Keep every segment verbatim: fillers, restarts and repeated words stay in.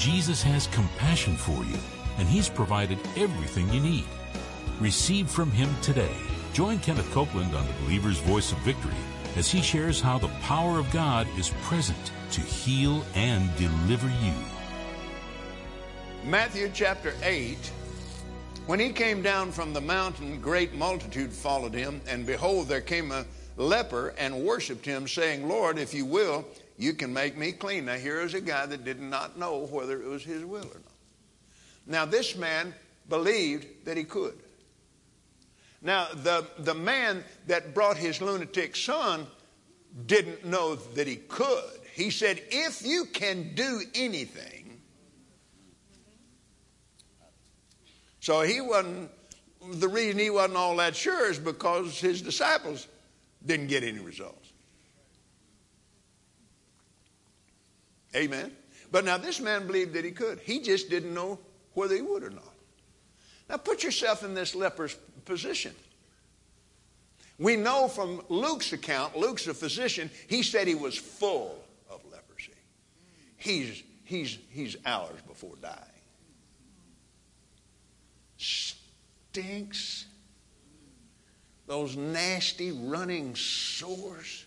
Jesus has compassion for you, and He's provided everything you need. Receive from Him today. Join Kenneth Copeland on the Believer's Voice of Victory as he shares how the power of God is present to heal and deliver you. Matthew chapter eight. When he came down from the mountain, great multitude followed him, and behold, there came a leper and worshipped him, saying, Lord, if you will, you can make me clean. Now here is a guy that did not know whether it was his will or not. Now this man believed that he could. Now the, the man that brought his lunatic son didn't know that he could. He said, if you can do anything. So he wasn't, the reason he wasn't all that sure is because his disciples didn't get any results. Amen. But now this man believed that he could. He just didn't know whether he would or not. Now put yourself in this leper's position. We know from Luke's account, Luke's a physician, he said he was full of leprosy. He's, he's, he's hours before dying. Stinks. Those nasty running sores.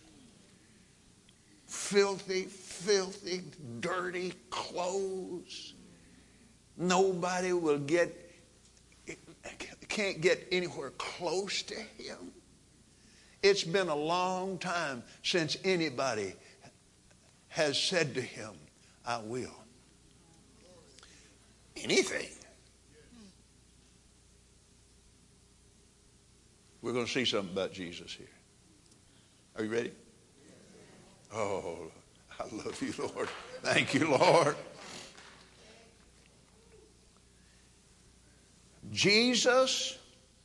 Filthy, filthy, dirty clothes. Nobody will get, can't get anywhere close to him. It's been a long time since anybody has said to him, I will. Anything. We're going to see something about Jesus here. Are you ready? Oh, I love you, Lord. Thank you, Lord. Jesus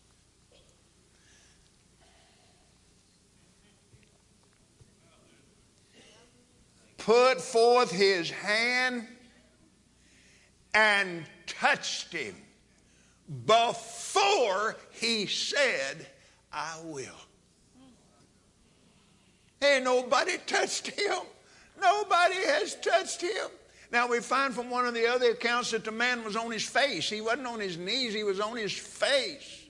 put forth his hand and touched him before he said, I will. Ain't nobody touched him. Nobody has touched him. Now we find from one of the other accounts that the man was on his face. He wasn't on his knees, he was on his face.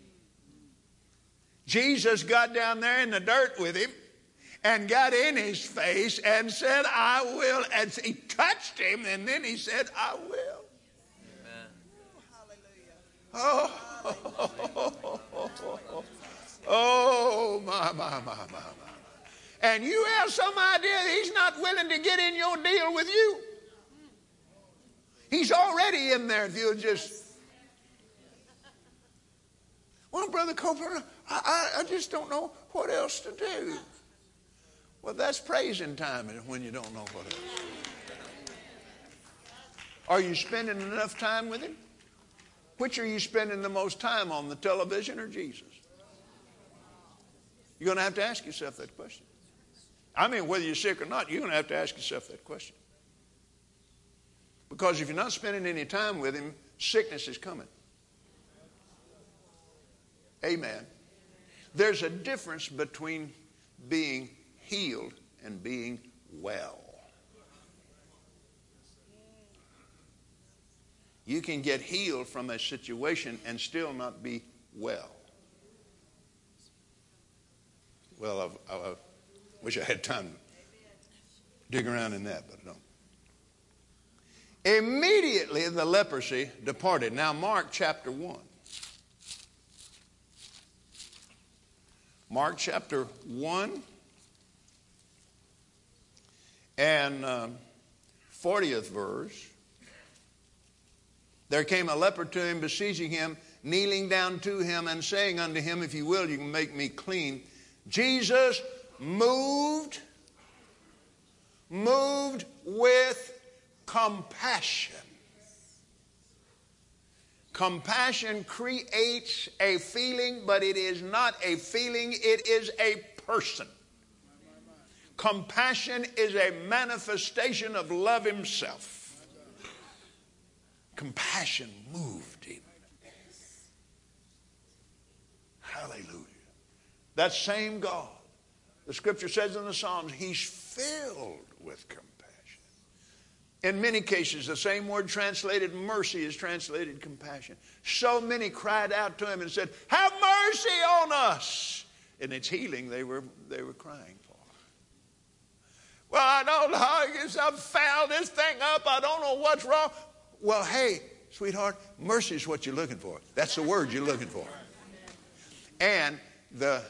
Jesus got down there in the dirt with him and got in his face and said, I will. And he touched him and then he said, I will. Amen. Oh, oh, my, my, my, my, my. And you have some idea that he's not willing to get in your deal with you. He's already in there if you'll just... Well, Brother Copeland, I, I, I just don't know what else to do. Well, that's praising time when you don't know what else. Are you spending enough time with him? Which are you spending the most time on, the television or Jesus? You're going to have to ask yourself that question. I mean, whether you're sick or not, you're going to have to ask yourself that question. Because if you're not spending any time with him, sickness is coming. Amen. There's a difference between being healed and being well. You can get healed from a situation and still not be well. Well, I've, I wish I had time to dig around in that, but I don't. Immediately the leprosy departed. Now Mark chapter one. Mark chapter one and um, fortieth verse. There came a leper to him, beseeching him, kneeling down to him and saying unto him, if you will, you can make me clean. Jesus moved, moved with compassion. Compassion creates a feeling, but it is not a feeling, it is a person. Compassion is a manifestation of love himself. Compassion moved him. Hallelujah. That same God, the scripture says in the Psalms, he's filled with compassion. In many cases, the same word translated mercy is translated compassion. So many cried out to him and said, have mercy on us. And it's healing they were, they were crying for. Well, I don't know how I guess I've fouled this thing up. I don't know what's wrong. Well, hey, sweetheart, mercy is what you're looking for. That's the word you're looking for. And the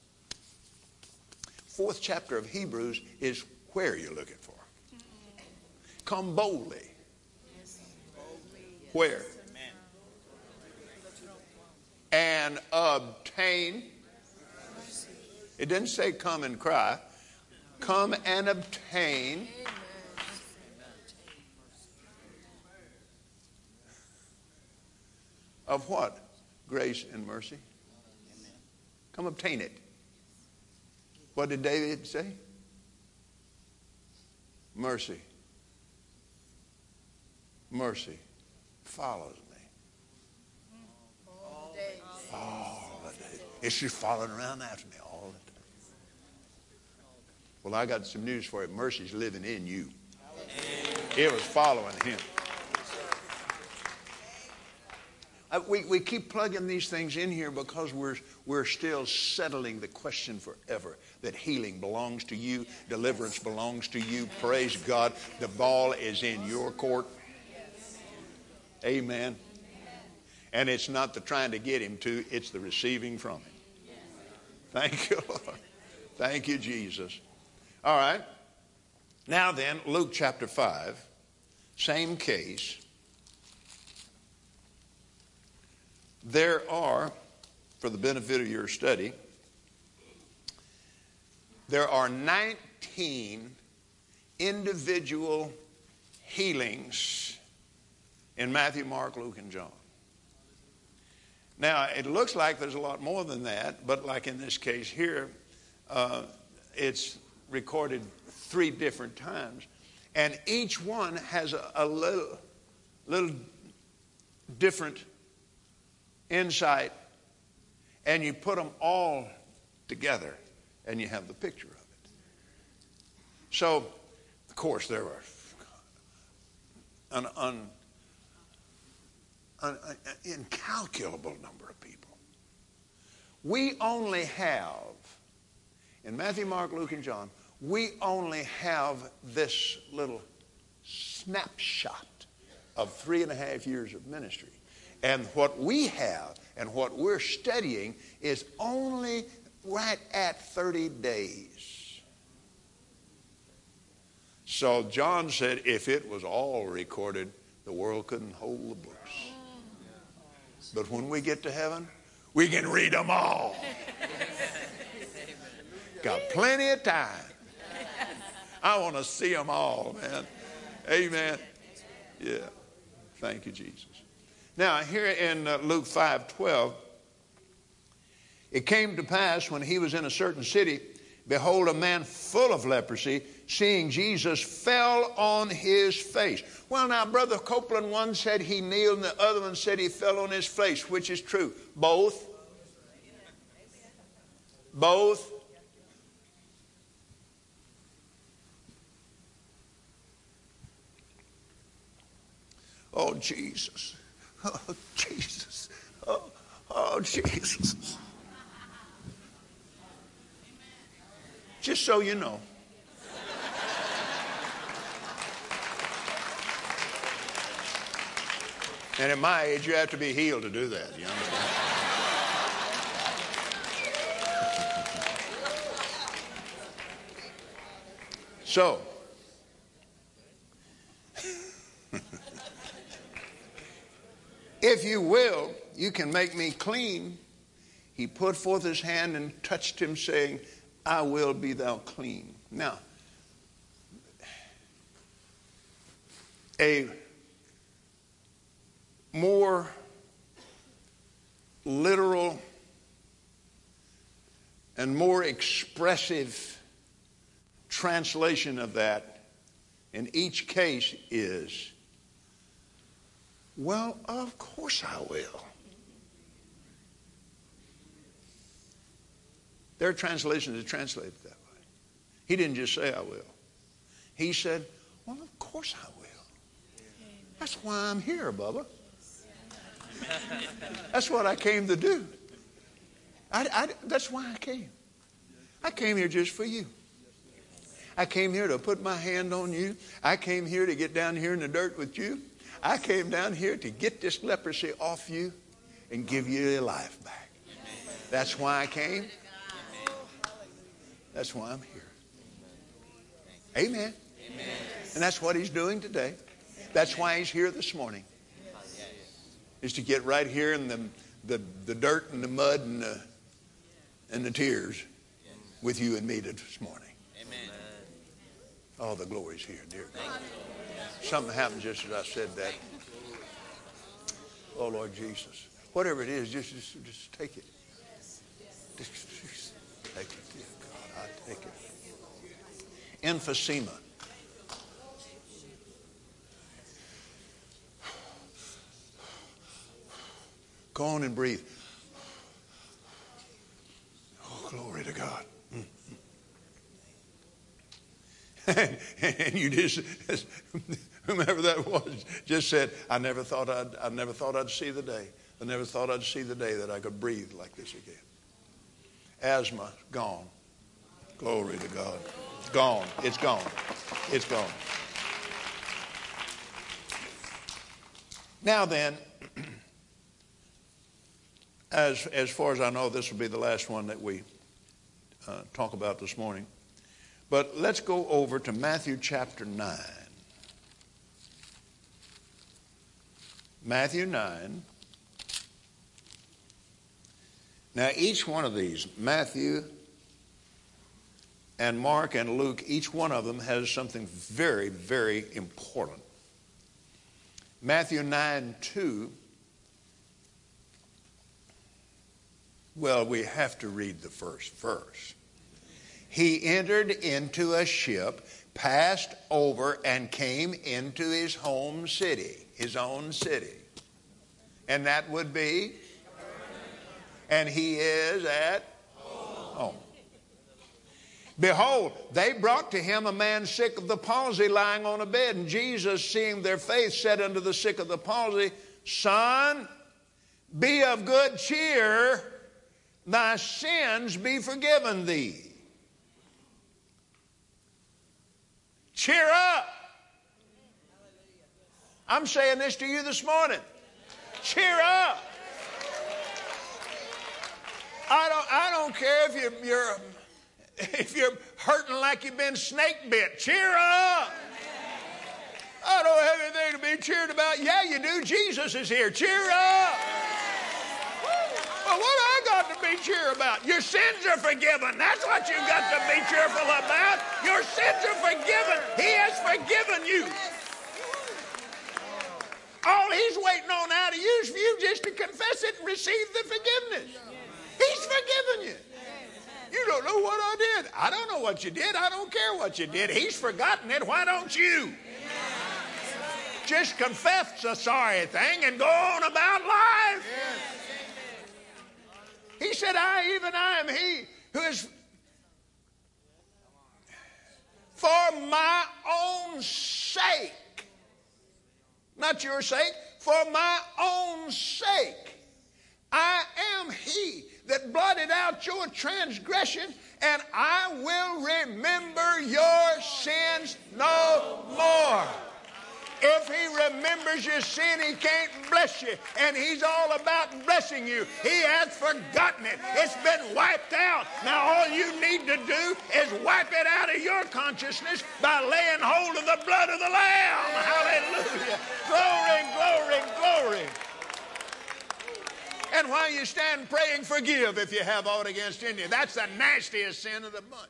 fourth chapter of Hebrews is where you're looking for. Come boldly. Where? And obtain. It didn't say come and cry. Come and obtain. Of what? Grace and mercy. Come obtain it. What did David say? Mercy. Mercy follows me. All the day. It's just following around after me all the time. Well, I got some news for you. Mercy's living in you. It was following him. Uh, we, we keep plugging these things in here because we're, we're still settling the question forever that healing belongs to you, deliverance belongs to you. Praise God. The ball is in your court. Amen. And it's not the trying to get him to, it's the receiving from him. Thank you, Lord. Thank you, Jesus. All right. Now then, Luke chapter five, same case. There are, for the benefit of your study, there are nineteen individual healings in Matthew, Mark, Luke, and John. Now, it looks like there's a lot more than that, but like in this case here, uh, it's recorded three different times. And each one has a, a little, little different insight, and you put them all together and you have the picture of it. So, of course, there were an, an, an, an incalculable number of people. We only have, in Matthew, Mark, Luke, and John, we only have this little snapshot of three and a half years of ministry. And what we have and what we're studying is only right at thirty days. So John said if it was all recorded, the world couldn't hold the books. But when we get to heaven, we can read them all. Got plenty of time. I want to see them all, man. Amen. Yeah. Thank you, Jesus. Now, here in uh, Luke five twelve, it came to pass when he was in a certain city, behold, a man full of leprosy, seeing Jesus, fell on his face. Well, now, Brother Copeland, one said he kneeled and the other one said he fell on his face. Which is true? Both? Both? Oh, Jesus. Oh, Jesus. Oh, oh, Jesus. Just so you know. And at my age, you have to be healed to do that. You understand? So, if you will, you can make me clean. He put forth his hand and touched him, saying, I will be thou clean. Now, a more literal and more expressive translation of that in each case is, well, of course I will. There are translations that translate it that way. He didn't just say I will. He said, well, of course I will. That's why I'm here, Bubba. That's what I came to do. I, I, that's why I came. I came here just for you. I came here to put my hand on you. I came here to get down here in the dirt with you. I came down here to get this leprosy off you and give you your life back. That's why I came. That's why I'm here. Amen. And that's what he's doing today. That's why he's here this morning. Is to get right here in the, the, the dirt and the mud and the, and the tears with you and me this morning. Amen. Oh, the glory's here, dear God. Something happened just as I said that. Oh, Lord Jesus. Whatever it is, just, just, just take it. Just, just take it, dear God. I take it. Emphysema. Go on and breathe. Oh, glory to God. And, and you just, whomever that was, just said, I never thought I'd, I never thought I'd see the day. I never thought I'd see the day that I could breathe like this again. Asthma, gone. Glory to God. Gone. It's gone. It's gone. Now then, As, as far as I know, this will be the last one that we uh, talk about this morning. But let's go over to Matthew chapter nine. Matthew nine. Now, each one of these, Matthew and Mark and Luke, each one of them has something very, very important. Matthew nine two. Well, we have to read the first verse. He entered into a ship, passed over, and came into his home city, his own city. And that would be? And he is at home. Behold, they brought to him a man sick of the palsy lying on a bed. And Jesus, seeing their faith, said unto the sick of the palsy, Son, be of good cheer. Thy sins be forgiven thee. Cheer up. I'm saying this to you this morning. Cheer up. I don't, I don't care if you're, you're, if you're hurting like you've been snake bit. Cheer up. I don't have anything to be cheered about. Yeah, you do. Jesus is here. Cheer up. Well, what I got to be cheer about? Your sins are forgiven. That's what you've got to be cheerful about. Your sins are forgiven. He has forgiven you. All he's waiting on out of you is for you just to confess it and receive the forgiveness. He's forgiven you. You don't know what I did. I don't know what you did. I don't care what you did. He's forgotten it. Why don't you? Just confess the sorry thing and go on about life. He said, I, even I am he who is for my own sake, not your sake, for my own sake, I am he that blotted out your transgression, and I will remember your sins no more. If he remembers your sin, he can't bless you. And he's all about blessing you. He has forgotten it. It's been wiped out. Now all you need to do is wipe it out of your consciousness by laying hold of the blood of the Lamb. Hallelujah. Glory, glory, glory. And while you stand praying, forgive if you have aught against any. That's the nastiest sin of the bunch.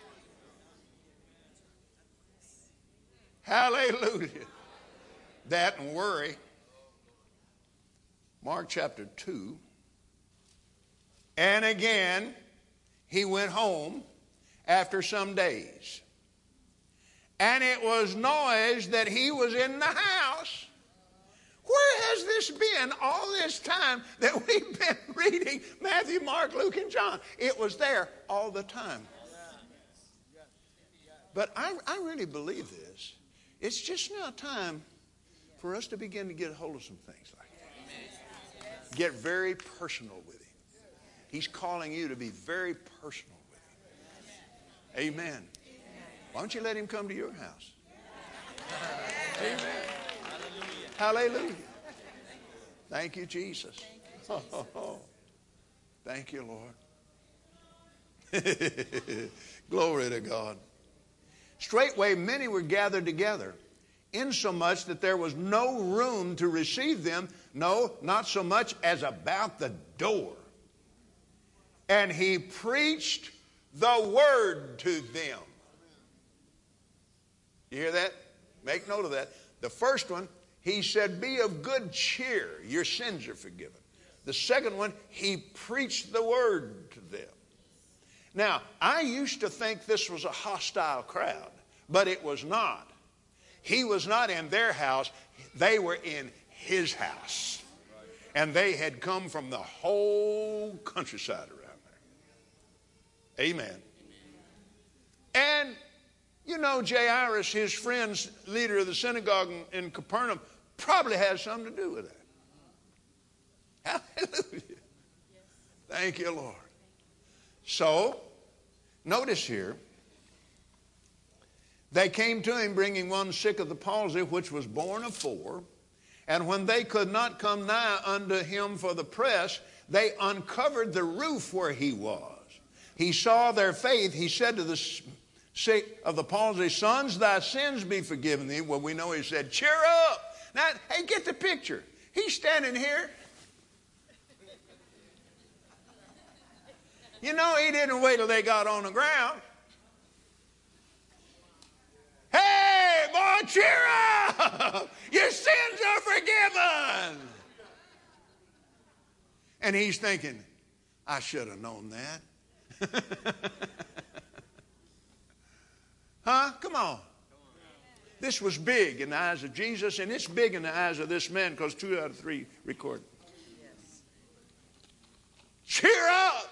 Hallelujah. That and worry. Mark chapter two. And again, he went home after some days. And it was noised that he was in the house. Where has this been all this time that we've been reading Matthew, Mark, Luke, and John? It was there all the time. But I, I really believe this. It's just now time for us to begin to get a hold of some things like that. Get very personal with him. He's calling you to be very personal with him. Amen. Why don't you let him come to your house? Amen. Hallelujah. Thank you, Jesus. Oh, oh, oh. Thank you, Lord. Glory to God. Straightway many were gathered together, insomuch that there was no room to receive them, no, not so much as about the door. And he preached the word to them. You hear that? Make note of that. The first one, he said, be of good cheer. Your sins are forgiven. The second one, he preached the word to them. Now, I used to think this was a hostile crowd, but it was not. He was not in their house. They were in his house. And they had come from the whole countryside around there. Amen. And, you know, Jairus, his friend's leader of the synagogue in Capernaum, probably has something to do with that. Hallelujah. Thank you, Lord. So, notice here, they came to him bringing one sick of the palsy, which was born of four. And when they could not come nigh unto him for the press, they uncovered the roof where he was. He saw their faith. He said to the sick of the palsy, sons, thy sins be forgiven thee. Well, we know he said, cheer up. Now, hey, get the picture. He's standing here. You know, he didn't wait till they got on the ground. Hey, boy, cheer up! Your sins are forgiven! And he's thinking, I should have known that. Huh? Come on. This was big in the eyes of Jesus, and it's big in the eyes of this man because two out of three record. Yes. Cheer up!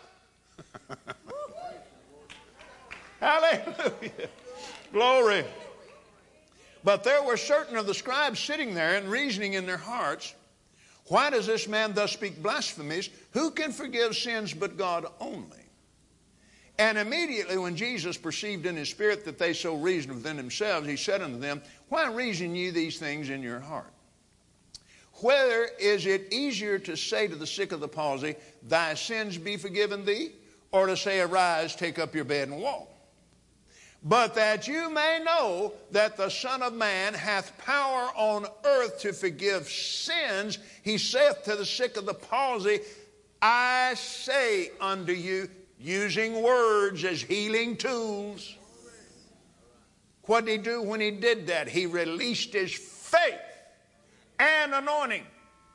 Hallelujah. Glory. But there were certain of the scribes sitting there and reasoning in their hearts, why does this man thus speak blasphemies? Who can forgive sins but God only? And immediately when Jesus perceived in his spirit that they so reasoned within themselves, he said unto them, why reason ye these things in your heart? Whether is it easier to say to the sick of the palsy, thy sins be forgiven thee, or to say, arise, take up your bed and walk? But that you may know that the Son of Man hath power on earth to forgive sins, he saith to the sick of the palsy, I say unto you, using words as healing tools. What did he do when he did that? He released his faith and anointing.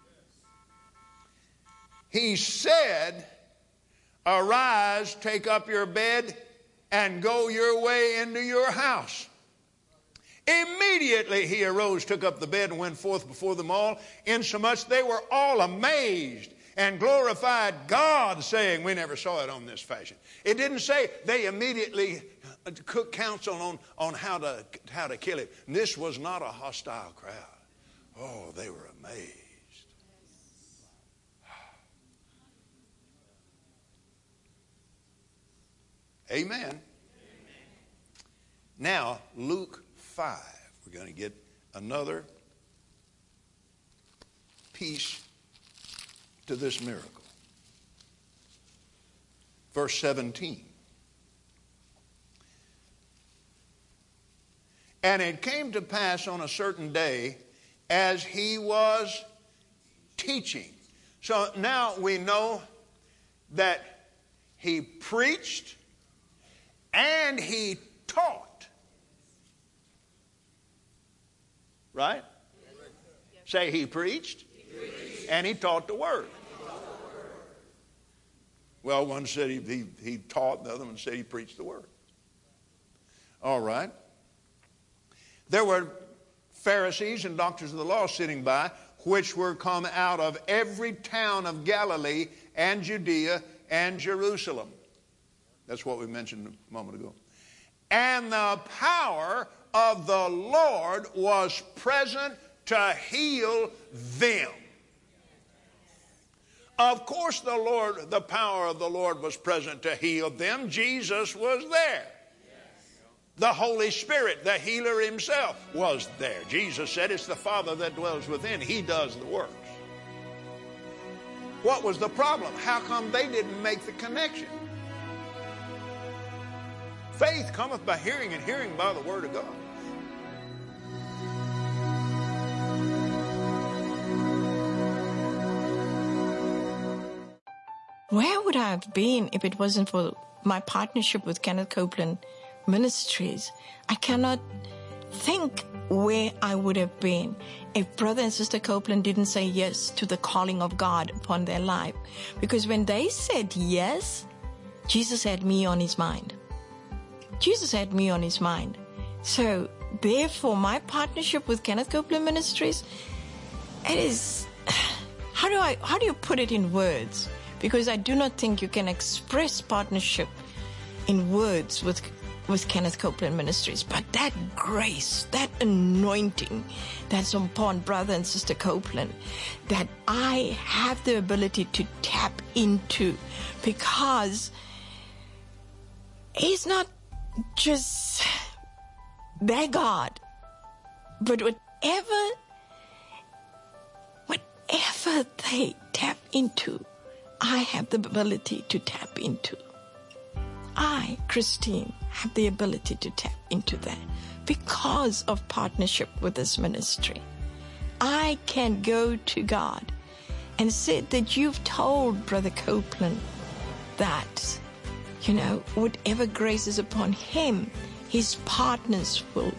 He said, arise, take up your bed, and go your way into your house. Immediately he arose, took up the bed, and went forth before them all, insomuch they were all amazed and glorified God, saying, we never saw it on this fashion. It didn't say they immediately took counsel on, on how to, how to kill him. This was not a hostile crowd. Oh, they were amazed. Amen. Amen. Now, Luke five. We're going to get another piece to this miracle. Verse seventeen. And it came to pass on a certain day as he was teaching. So now we know that he preached and he taught. Right? Say he preached, he preached and he taught the word. Well, one said he, he, he taught, the other one said he preached the word. All right. There were Pharisees and doctors of the law sitting by, which were come out of every town of Galilee and Judea and Jerusalem. That's what we mentioned a moment ago. And the power of the Lord was present to heal them. Of course, the Lord, the power of the Lord was present to heal them. Jesus was there. The Holy Spirit, the healer himself, was there. Jesus said it's the Father that dwells within. He does the works. What was the problem? How come they didn't make the connection? Faith cometh by hearing, and hearing by the word of God. Where would I have been if it wasn't for my partnership with Kenneth Copeland Ministries? I cannot think where I would have been if Brother and Sister Copeland didn't say yes to the calling of God upon their life. Because when they said yes, Jesus had me on his mind. Jesus had me on his mind. So, therefore, my partnership with Kenneth Copeland Ministries, it is, how do I, how do you put it in words? Because I do not think you can express partnership in words with with Kenneth Copeland Ministries. But that grace, that anointing that's upon Brother and Sister Copeland, that I have the ability to tap into, because he's not just their God, but whatever, whatever they tap into, I have the ability to tap into. I, Christine, have the ability to tap into that because of partnership with this ministry. I can go to God and say that you've told Brother Copeland that, you know, whatever grace is upon him, his partners will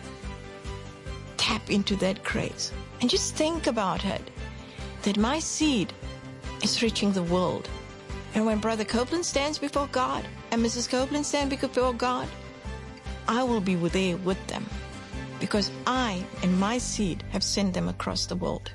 tap into that grace. And just think about it, that my seed is reaching the world. And when Brother Copeland stands before God and Missus Copeland stands before God, I will be there with them, because I and my seed have sent them across the world.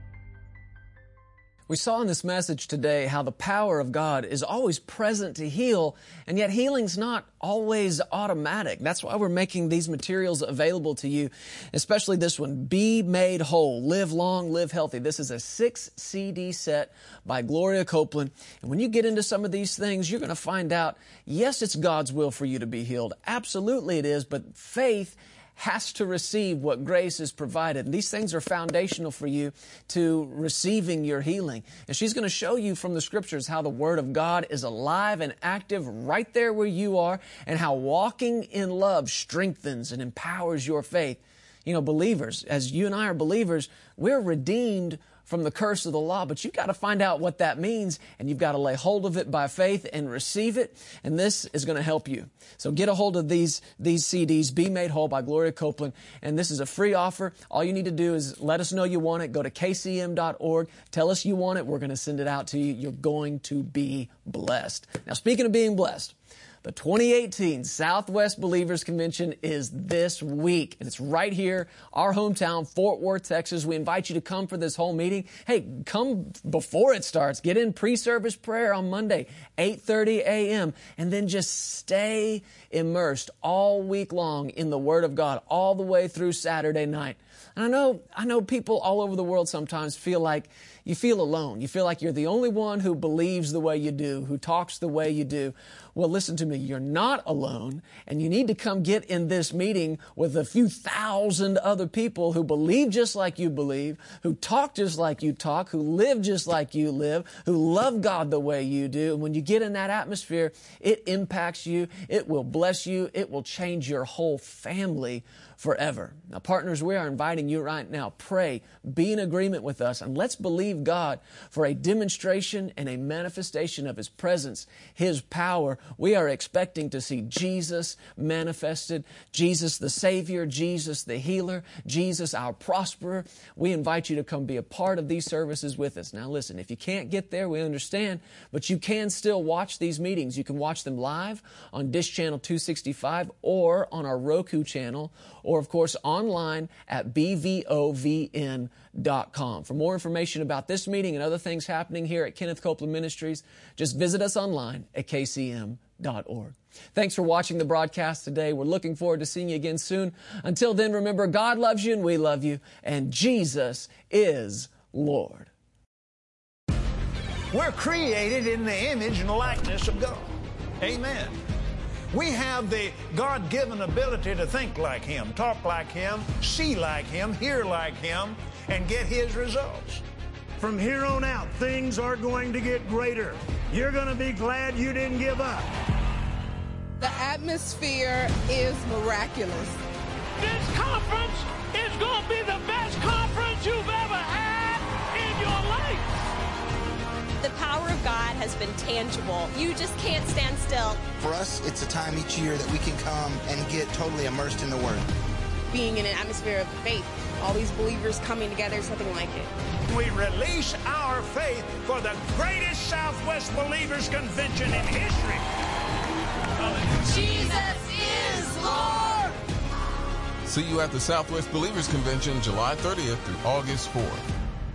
We saw in this message today how the power of God is always present to heal, and yet healing's not always automatic. That's why we're making these materials available to you, especially this one, Be Made Whole, Live Long, Live Healthy. This is a six C D set by Gloria Copeland, and when you get into some of these things, you're going to find out, yes, it's God's will for you to be healed. Absolutely it is, but faith has to receive what grace has provided. And these things are foundational for you to receiving your healing. And she's going to show you from the scriptures how the Word of God is alive and active right there where you are, and how walking in love strengthens and empowers your faith. You know, believers, as you and I are believers, we're redeemed from the curse of the law, but you've got to find out what that means, and you've got to lay hold of it by faith and receive it, and this is going to help you. So get a hold of these, these C Ds, Be Made Whole by Gloria Copeland, and this is a free offer. All you need to do is let us know you want it. Go to K C M dot org. Tell us you want it. We're going to send it out to you. You're going to be blessed. Now, speaking of being blessed, the twenty eighteen Southwest Believers Convention is this week, and it's right here, our hometown, Fort Worth, Texas. We invite you to come for this whole meeting. Hey, come before it starts. Get in pre-service prayer on Monday, eight thirty a.m., and then just stay immersed all week long in the Word of God, all the way through Saturday night. And I know, I know people all over the world sometimes feel like you feel alone. You feel like you're the only one who believes the way you do, who talks the way you do. Well, listen to me. You're not alone, and you need to come get in this meeting with a few thousand other people who believe just like you believe, who talk just like you talk, who live just like you live, who love God the way you do. And when you get in that atmosphere, it impacts you. It will bless you. It will change your whole family forever. Now, partners, we are inviting you right now. Pray, be in agreement with us, and let's believe God for a demonstration and a manifestation of His presence, His power. We are expecting to see Jesus manifested, Jesus the Savior, Jesus the healer, Jesus our prosperer. We invite you to come be a part of these services with us. Now listen, if you can't get there, we understand, but you can still watch these meetings. You can watch them live on Dish Channel two sixty-five or on our Roku channel, or of course online at B V O V N dot com. For more information about this meeting and other things happening here at Kenneth Copeland Ministries, just visit us online at K C M dot org. Thanks for watching the broadcast today. We're looking forward to seeing you again soon. Until then, remember, God loves you and we love you, and Jesus is Lord. We're created in the image and likeness of God. Amen. We have the God-given ability to think like Him, talk like Him, see like Him, hear like Him, and get His results. From here on out, things are going to get greater. You're going to be glad you didn't give up. The atmosphere is miraculous. This conference is going to be the best conference you've ever had in your life. The power of God has been tangible. You just can't stand still. For us, it's a time each year that we can come and get totally immersed in the Word. Being in an atmosphere of faith, all these believers coming together, something like it. We release our faith for the greatest Southwest Believers Convention in history. Jesus is Lord! See you at the Southwest Believers Convention July thirtieth through August fourth.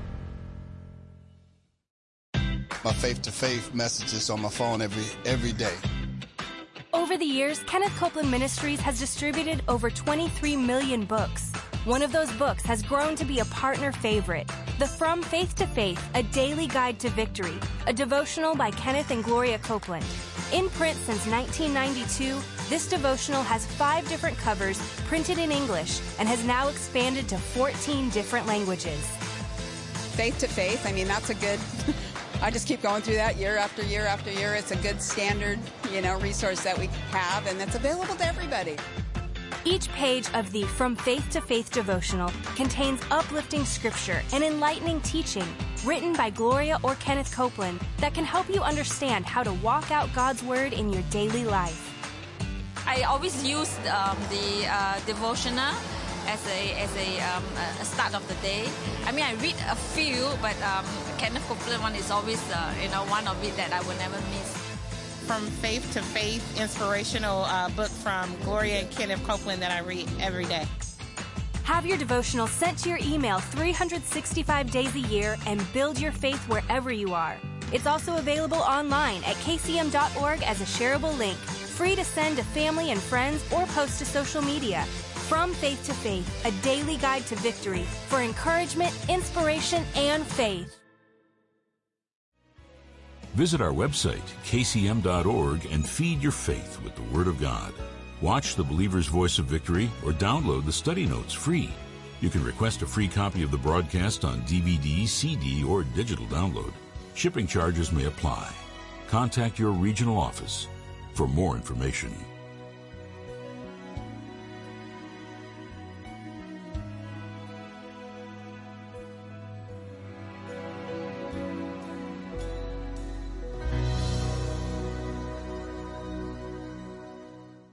My faith-to-faith messages on my phone every every day. Over the years, Kenneth Copeland Ministries has distributed over twenty-three million books. One of those books has grown to be a partner favorite, the From Faith to Faith, A Daily Guide to Victory, a devotional by Kenneth and Gloria Copeland. In print since nineteen ninety-two, this devotional has five different covers printed in English and has now expanded to fourteen different languages. Faith to faith, I mean, that's a good... I just keep going through that year after year after year. It's a good standard, you know, resource that we have, and that's available to everybody. Each page of the From Faith to Faith devotional contains uplifting scripture and enlightening teaching written by Gloria or Kenneth Copeland that can help you understand how to walk out God's Word in your daily life. I always use um, the uh, devotional as a as a, um, a start of the day. I mean, I read a few, but um, Kenneth Copeland one is always uh, you know one of it that I will never miss. From Faith to Faith, inspirational uh, book from Gloria and Kenneth Copeland that I read every day. Have your devotional sent to your email three hundred sixty-five days a year and build your faith wherever you are. It's also available online at k c m dot org as a shareable link, free to send to family and friends or post to social media. From Faith to Faith, a daily guide to victory for encouragement, inspiration, and faith. Visit our website, k c m dot org, and feed your faith with the Word of God. Watch The Believer's Voice of Victory or download the study notes free. You can request a free copy of the broadcast on D V D, C D, or digital download. Shipping charges may apply. Contact your regional office for more information.